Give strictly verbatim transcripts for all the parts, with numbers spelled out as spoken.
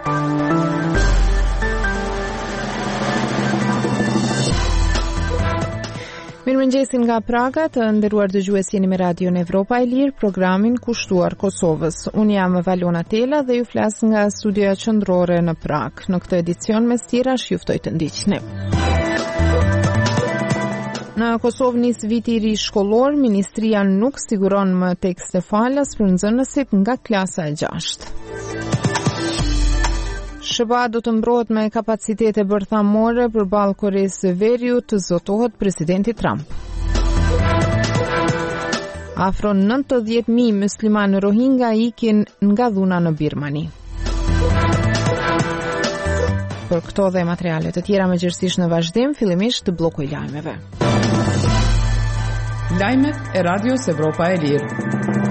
Mirëmëngjesin nga Praga, të nderuar dëgjues, jeni me Radion Evropa e Lirë, programin kushtuar Kosovës. Unë jam Valona Tela dhe ju flas nga studioja qendrore në Prag. Në këtë edicion mes tjerash ju ftoj të ndiqni. Në Kosovë nis viti i ri shkollor, ministria nuk siguron më tekste falas për nxënësit nga klasa e gjashtë. S B A do të mbrohet me kapacitete bërthamore përballë Koresë së Veriut, zotohet presidenti Trump. Afro nëntëdhjetë mijë muslimanë Rohingya ikin nga dhuna në Birmani. Për këto dhe materiale të tjera mëngjesisht në vazhdim, fillimisht të bloku i lajmeve. Lajmet e Radios Evropa e Lirë.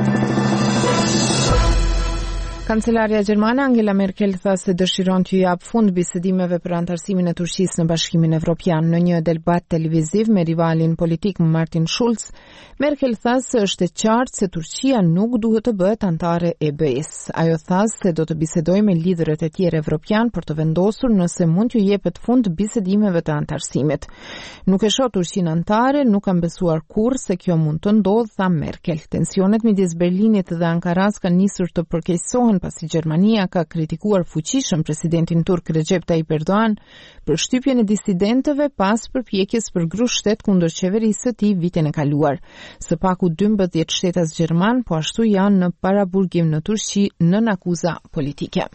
Kancelaria gjermane Angela Merkel tha se dëshiron të jap fund bisedimeve për antarësimin e Turqisë në Bashkimin Evropian. Në një debat televiziv me rivalin politik Martin Schulz, Merkel tha se është e qartë se Turqia nuk duhet të bëhet antare e B E-s. Ajo tha se do të bisedojë me liderët e tjerë evropian për të vendosur nëse mund t'ju jepet fund bisedimeve të antarësimit. Nuk e shoh Turqinë antare, nuk kam besuar kurrë se kjo mund të ndodhë, tha Merkel. Tensionet midis Berlinit dhe Ankaras kanë nisur të përkeqësohen pasi Gjermania ka kritikuar fuqishëm presidentin turk Recep Tayyip Erdogan për shtypjen e disidentëve pas përpjekjes për grushtet kundër qeverisë së tij vitin e kaluar. Së paku dymbëdhjetë shtetas gjerman po ashtu janë në paraburgim në Turqi nën akuza politike.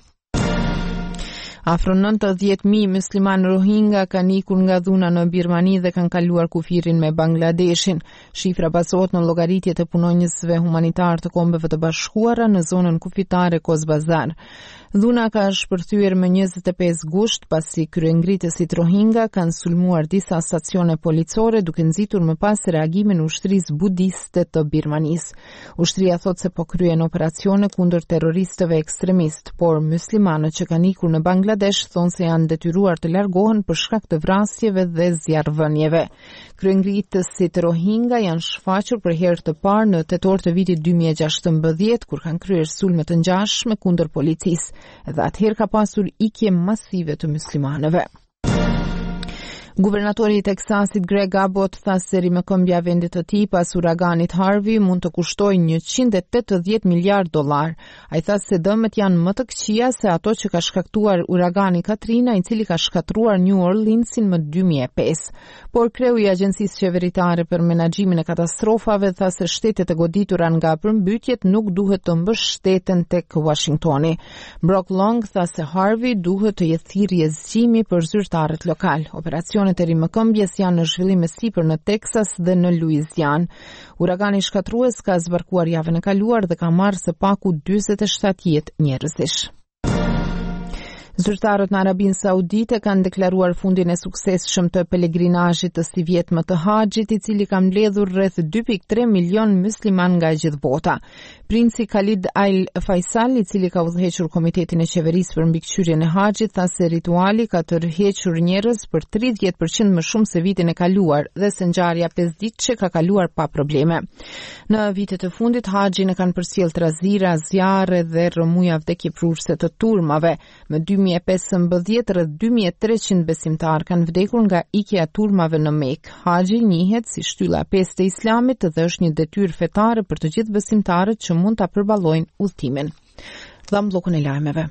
Afro nëntëdhjetë mijë muslimanë Rohingya kanë ikur nga dhuna në Birmani dhe kanë kaluar kufirin me Bangladeshin. Shifra bazohet në llogaritje të punonjësve humanitar të Kombeve të Bashkuara në zonën kufitare Cox's Bazar. Dhuna ka shpërthyer më njëzet e pesë gusht pasi kryengritësit Rohingya kanë sulmuar disa stacione policore duke nxitur më pas reagimin e ushtrisë budiste të Birmanisë. Ushtria thot se po kryen operacione kundër terroristëve ekstremist, por muslimanët që kanë ikur në Bangladesh thonë se janë detyruar të largohen për shkak të vrasjeve dhe zjarrvënieve. Kryengritësit Rohingya janë shfaqur për herë të parë në tetor të vitit dy mijë e gjashtëmbëdhjetë kur kanë kryer sulme të ngjashme kundër policisë. Dhe atëherë ka pasur ikje masive të muslimanëve. Guvernatori i Teksasit Greg Abbott tha se rimëkëmbja vendit të tij pas uraganit Harvey mund të kushtojë njëqind e tetëdhjetë miliardë dollar. Ai tha se dëmet janë më të këqija se ato që ka shkaktuar uragani Katrina, i cili ka shkatruar New Orleansin më dy mijë e pesë. Por kreu i Agjencisë Qeveritare për Menaxhimin e Katastrofave tha se shtetet e goditura nga përmbytjet nuk duhet të mbështeten tek Washingtoni. Brock Long tha se Harvey duhet të jetë thirrje zgjimi për zyrtarët lokal. Operacion e rimëkëmbjes janë në zhvillim me sipër në Teksas dhe në Louisiana. Uragani shkatrues ka zbarkuar javën e kaluar dhe ka marrë së paku dyzet e shtatë jetë njerëzish. Zyrtarët në Arabinë Saudite kanë deklaruar fundin e suksesshëm të pelegrinazhit të si vjetmë të Haxhit, i cili ka mbledhur rreth dy pikë tre milion musliman nga gjithë bota. Princi Khalid Al Faisal, i cili ka udhëhequr Komitetin e Qeverisë për mbikëqyrjen e Haxhit, tha se rituali ka tërhequr njerëz për tridhjetë përqind më shumë se vitin e kaluar dhe se ngjarja pesëditëshe ka kaluar pa probleme. Në vitet e fundit Haxhin e kanë përcjell trazira, zjarre dhe rrëmuja vdekjeprurse të turmave. Më dy mijë e pesëmbëdhjetë rreth dy mijë e treqind besimtar kanë vdekur nga ikja e turmave në Mekë. Haxhi njihet si shtylla e pestë e Islamit dhe është një detyrë fetare për të gjithë besimtarët që mund ta përballojnë udhtimin. Dham bllokun e lajmeve.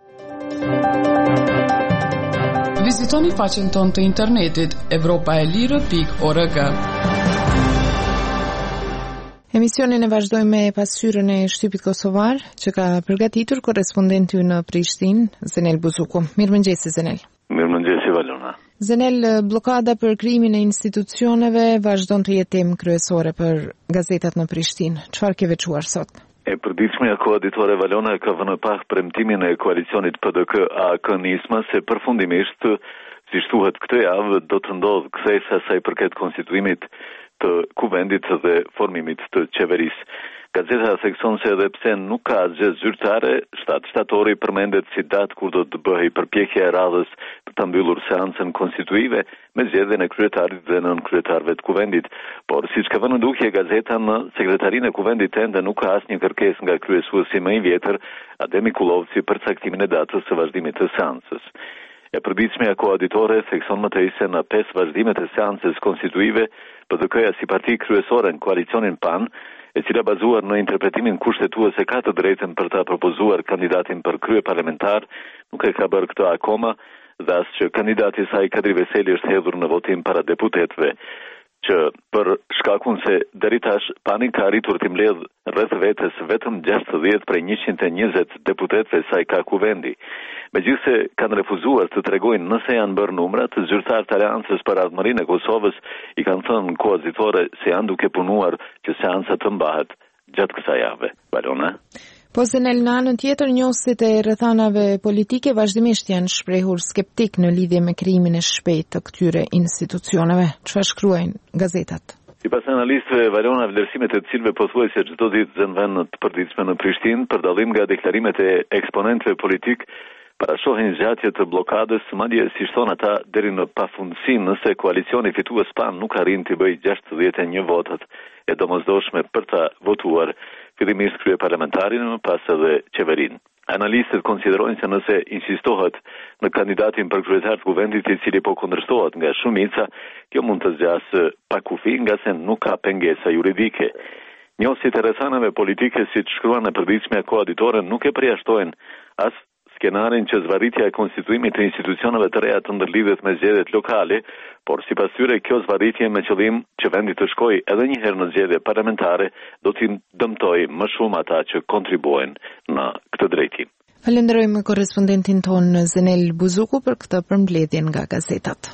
Vizitoni faqen tonë të internetit evropa e lirë pikë org. Emisionin e vazhdojmë me pasqyrën e shtypit kosovar që ka përgatitur korrespondenti në Prishtinë, Zenel Buzuku. Mirëmëngjes Zenel. Mirëmëngjes Valona. Zenel, blokada për krijimin e institucioneve vazhdon të jetë temë kryesore për gazetat në Prishtinë. Çfarë ke veçuar sot? E përditshmja koaditore Valona ka vënë pak premtimin e koalicionit P D K A K-nisma se përfundimisht, si thuhet këtë javë, do të ndodhë kthesa sa i përket konstituimit të kuvendit dhe formimit të qeverisë. Gazeta thekson se edhe pse nuk ka asgjë zyrtare, shtat shtatori përmendet si datë kur do të bëhej përpjekja e radhës të mbyllur seancën konstituive me zgjedhjen e kryetarit dhe nën kryetarëve të kuvendit, por siç ka vënë ndukje gazeta, në sekretarinë e kuvendit tende nuk ka asnjë kërkesë nga kryesuesi më i vjetër, Ademi Kullovci, për caktimin e datës së vazhdimit të seancës. E përditshmja koauditore thekson më tej se në pesë vazhdimet e seancës konstituive, P D K-ja si parti kryesore në koalicionin PAN, e cila bazuar në interpretimin kushtetuese ka të drejtën për ta propozuar kandidatin për krye parlamentar, nuk e ka bërë këtë akoma, dhe as që kandidati i saj Kadri Veseli është hedhur në votim para deputetëve, që për shkakun se deri tash PAN ka arritur të mbledh rreth vetes vetëm gjashtëdhjetë prej njëqind e njëzet deputetëve sa i ka kuvendi. Megjithse kanë refuzuar të tregojnë nëse janë bërë numrat, zyrtarët të Aleancës për Ardhmërinë e Kosovës i kanë thënë koazitore se janë duke punuar që seanca të mbahet gjatë kësaj jave. Balona? Po se në anën tjetër, njohësit e rrethanave politike vazhdimisht janë shprehur skeptik në lidhje me krijimin e shpejtë të këtyre institucioneve. Çfarë shkruajnë gazetat? Sipas analistëve, Valona, vlerësimet e të cilëve pothuajse çdo ditë zën vend të përditshme në Prishtinë, për dallim nga deklarimet e eksponentëve politik, parashohin zgjatje të blokadës, madje si thon ata deri në pafundësi nëse koalicioni fitues PAN nuk arrin të bëjë gjashtëdhjetë e një votat e domosdoshme për ta votuar fillimisht kryeparlamentarin, më pas edhe qeverinë. Analistët konsiderojnë se nëse insistohet në kandidatin për kryetar të kuvendit i cili po kundërshtohet nga shumica, kjo mund të zgjasë pa kufi nga se nuk ka pengesa juridike. Njohësit e rrethanave politike, siç shkruan në përditshmja koauditore, nuk e përjashtojnë as skenarin që zvarritja e konstituimit të institucioneve të reja të ndërlidhet me zgjedhjet lokale, por sipas tyre kjo zvarritje me qëllim që vendi të shkojë edhe një herë në zgjedhje parlamentare do t'i dëmtojë më shumë ata që kontribuojnë në këtë drejtim. Falenderojmë korrespondentin tonë Zenel Buzuku për këtë përmbledhje nga gazetat.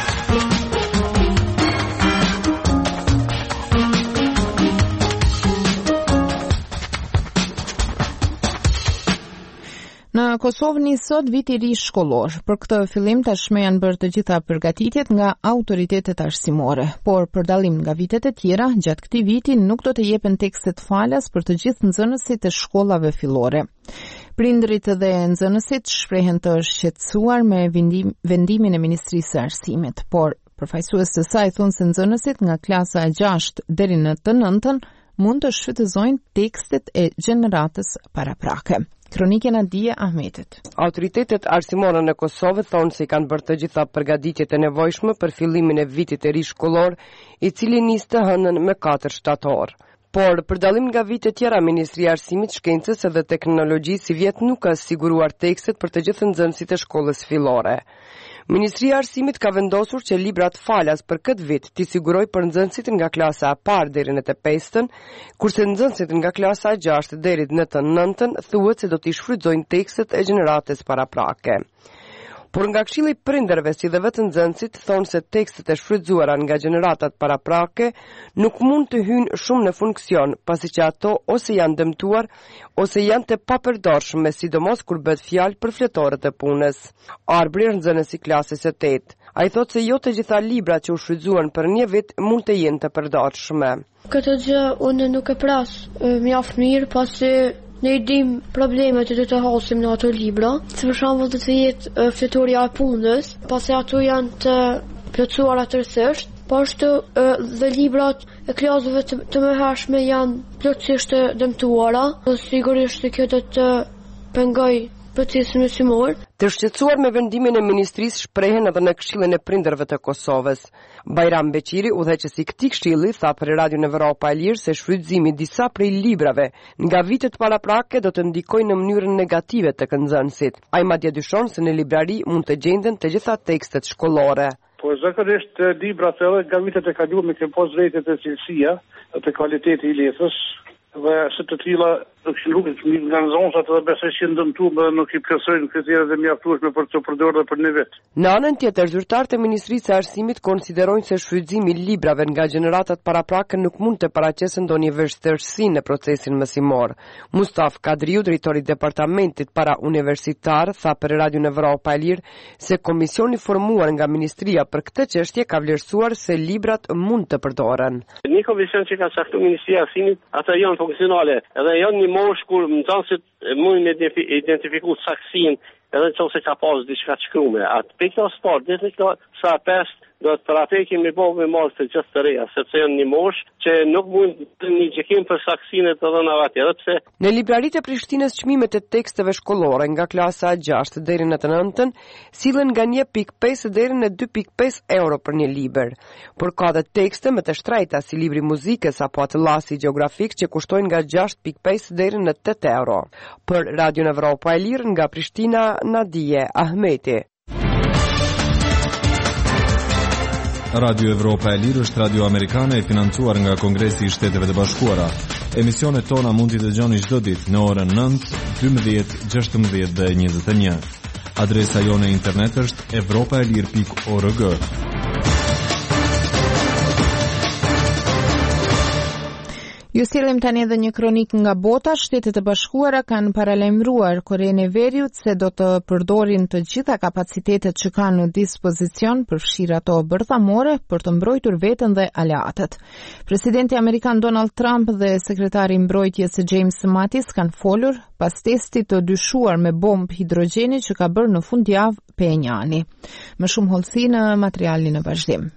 Në Kosovë nis sot viti i ri shkollor. Për këtë fillim tashmë janë bërë të gjitha përgatitjet nga autoritetet arsimore, por për dallim nga vitet e tjera, gjatë këtij viti nuk do të jepen tekstet falas për të gjithë nxënësit e shkollave fillore. Prindrit dhe nxënësit shprehen të shqetësuar me vendim, vendimin e Ministrisë së Arsimit, por përfaqësues të saj thonë se nxënësit nga klasa e gjashtë deri në të nëntën mund të shfrytëzojnë tekstet e gjeneratës paraprake. Kronikën e Dije Ahmetit. Autoritetet arsimore në Kosovë thonë se kanë bërë të gjitha përgatitjet e nevojshme për fillimin e vitit të ri shkollor, i cili nis të hënën me katër shtator. Por, për dallim nga vite tjera, Ministria e Arsimit, Shkencës dhe Teknologjisë si vjet nuk ka siguruar tekstet për të gjithë nxënësit e shkollës fillore. Ministria e Arsimit ka vendosur që librat falas për këtë vit t'i siguroj për nxënësit nga klasa e parë deri në të pestën, kurse nxënësit nga klasa e gjashtë deri në të nëntën thuhet se do t'i shfrytëzojnë tekstet e gjeneratës paraprake. Por nga Këshilli i Prindërve si dhe vetë nxënësit thonë se tekstet e shfrytëzuara nga gjeneratat paraprake nuk mund të hyjnë shumë në funksion, pasi që ato ose janë dëmtuar ose janë të papërdorshme, sidomos kur bëhet fjalë për fletorët e punës. Arbrir, nxënës i klasës së tetë, ai thotë se jo të gjitha librat që u shfrytëzuan për një vit mund të jenë të përdorshme. Këtë gjë unë nuk e pras mjaft mirë, pasi ne i dim problemet që do të hasim në ato libra, si për shembull do të jetë fletorja e punës, pasi ato janë të plotësuara tërësisht, po ashtu dhe librat e klasave të, të mëhershme janë plotësisht të dëmtuara, dhe sigurisht se kjo do të pengoj procesin mësimor. Të shqetësuar me vendimin e ministrisë shprehen edhe në Këshillin e Prindërve të Kosovës. Bajram Beqiri, udhëheqësi i këtij këshilli, tha për Radion Evropa e Lirë se shfrytëzimi i disa prej librave nga vitet paraprake do të ndikojë në mënyrën negative tek nxënësit. Ai madje dyshon se në librari mund të gjenden të gjitha tekstet shkollore. Po zakonisht librat edhe nga vitet e kaluara kanë pas drejtet e cilësia, të kvaliteti i letrës, dhe se të tilla nuk nga nxënësat dhe besoj që ndëmtuar nuk i plotësojnë kriteret e mjaftueshme për të përdorur për një vit. Në anën tjetër, zyrtarët e Ministrisë së Arsimit konsiderojnë se shfrytëzimi i librave nga gjeneratat paraprake nuk mund të paraqesë ndonjë vështirësi në procesin mësimor. Mustaf Kadriu, drejtori i departamentit para universitar, tha për Radion Evropa e Lirë se komisioni formuar nga ministria për këtë çështje ka vlerësuar se librat mund të përdoren. Një komision që ka caktuar Ministria e Arsimit, ata janë funksionale, edhe janë një moshë kur nxënësit mund të identifikojnë saksinë edhe nëse ka pas diçka të shkruar. Atë pikë sport, ditë këto sa pesë do të për atë kemi bëu me mos të gjithë të reja, sepse janë një moshë që nuk mund të një gjykim për saksinë të dhënave atje, edhe pse në libraritë e Prishtinës çmimet e teksteve shkollore nga klasa gjashtë deri në të nëntën sillen nga një pikë pesë deri në dy pikë pesë euro për një libër. Por ka dhe tekste më të shtrejta si libri muzikës apo atlasi gjeografik që kushtojnë nga gjashtë pikë pesë deri në tetë euro. Për Radio Evropa e Lirë nga Prishtina, Nadije Ahmeti. Radio Evropa e Lirë është radio amerikane e financuar nga Kongresi i Shteteve të Bashkuara. Emisionet tona mund t'i dëgjoni çdo ditë në orën nëntë, dymbëdhjetë, gjashtëmbëdhjetë dhe njëzet e një. Adresa jone internet është evropaelir pikë org. Ju sillim tani edhe një kronik nga bota. Shtetet e Bashkuara kanë paralajmëruar Korenë e Veriut se do të përdorin të gjitha kapacitetet që kanë në dispozicion, përfshirë ato bërthamore, për të mbrojtur veten dhe aleatët. Presidenti amerikan Donald Trump dhe sekretari i mbrojtjes James Mattis kanë folur pas testit të dyshuar me bombë hidrogjeni që ka bërë në fundjavë Pyongyani. Më shumë hollësi në materialin e vazhdim.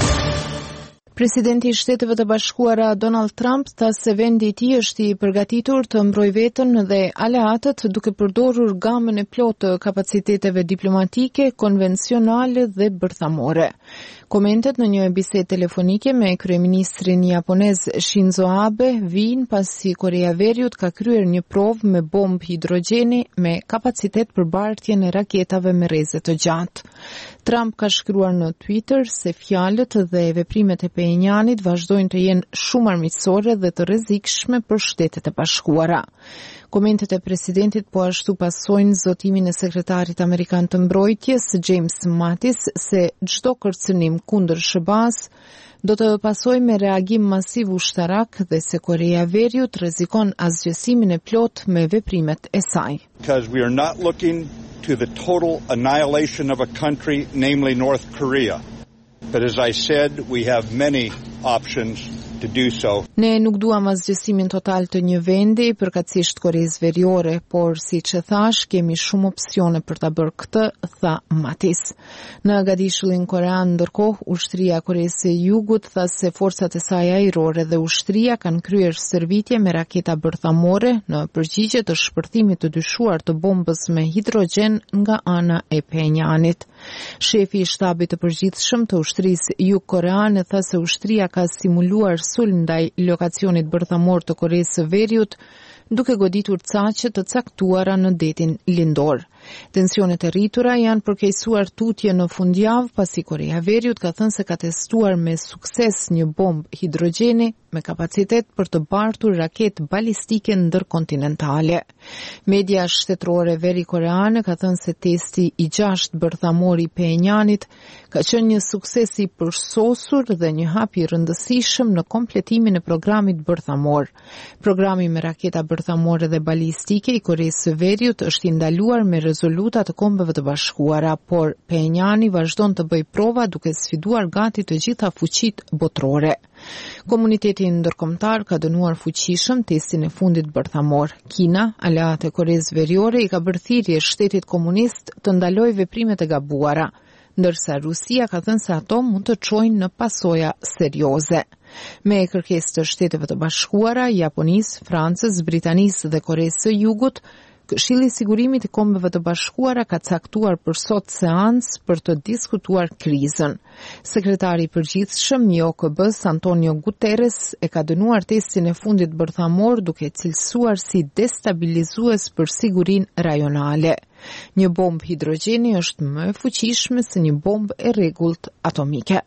Presidenti i Shteteve të Bashkuara Donald Trump tha se vendi i tij është i përgatitur të mbrojë veten dhe aleatët duke përdorur gamën e plotë të kapaciteteve diplomatike, konvencionale dhe bërthamore. Komentet në një bisedë telefonike me kryeministrin japonez Shinzo Abe vijnë pasi Korea e Veriut ka kryer një provë me bombë hidrogjeni me kapacitet për bartjen e raketave me rreze të gjatë. Trump ka shkruar në Twitter se fjalët dhe veprimet e Pyongyanit vazhdojnë të jenë shumë armiqësore dhe të rrezikshme për Shtetet e Bashkuara. Komentet e presidentit po ashtu pasojnë zotimin e sekretarit amerikan të mbrojtjes James Mattis se çdo kërcënim kundër S B A-s do të pasojë me reagim masiv ushtarak dhe se Korea e Veriut rrezikon asgjësimin e plot me veprimet e saj. Because we are not looking to the total annihilation of a country, namely North Korea. But as I said, we have many options to do so. Ne nuk duam asgjësimin total të një vendi, përkatësisht Koreas Veriore, por siç e thash, kemi shumë opsione për ta bërë këtë, tha Mattis. Në Gadishullin korean, ndërkohë, ushtria e Koreas së Jugut tha se forcat e saj ajrore dhe ushtria kanë kryer stërvitje me raketa bërthamore në përgjigje të shpërthimit të dyshuar të bombës me hidrogjen nga ana e Pyongyanit. Shefi i shtabit të përgjithshëm të ushtrisë jugkoreane tha se ushtria ka simuluar sulm ndaj lokacionit bërthamor të Koreas së Veriut, duke goditur caqe të caktuara në detin lindor. Tensionet e rritura janë përkeqësuar tutje në fundjavë pasi Korea e Veriut ka thënë se ka testuar me sukses një bombë hidrogjeni me kapacitet për të bartur raketë balistike ndërkontinentale. Media shtetërore veri-koreane ka thënë se testi i gjashtë bërthamor i Pyongyanit ka qenë një sukses i përsosur dhe një hap i rëndësishëm në kompletimin e programit bërthamor. Programi me raketa bërthamore dhe balistike i Koreas së Veriut është i ndaluar me rezoluta të Kombeve të Bashkuara, por Pyongyani vazhdon të bëjë prova duke sfiduar gati të gjitha fuqitë botërore. Komuniteti ndërkombëtar ka dënuar fuqishëm testin e fundit bërthamor. Kina, aleat e Koreas Veriore, i ka bërë thirrje shtetit komunist të ndalojë veprimet e gabuara, ndërsa Rusia ka thënë se ato mund të çojnë në pasoja serioze. Me kërkesë të Shteteve të Bashkuara, Japonisë, Francës, Britanisë dhe Koreas së Jugut, Këshilli i Sigurimit i Kombeve të Bashkuara ka caktuar për sot seancë për të diskutuar krizën. Sekretari i përgjithshëm i O K B-s Antonio Guterres e ka dënuar testin e fundit bërthamor duke cilësuar si destabilizues për sigurinë rajonale. Një bombë hidrogjeni është më e fuqishme se një bombë e rregullt atomike.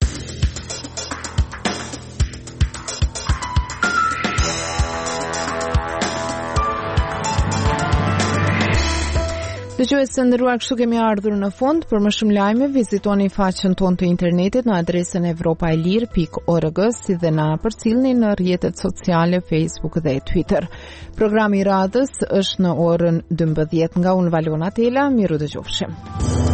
Dëgjues të nderuar, kështu kemi ardhur në fund. Për më shumë lajme, vizitoni faqen tonë të internetit në adresën evropaelir pikë org, si dhe na përcillni në rrjetet sociale Facebook dhe Twitter. Programi i radhës është në orën dymbëdhjetë nga unë Valona Tela. Miru dëgjofshim.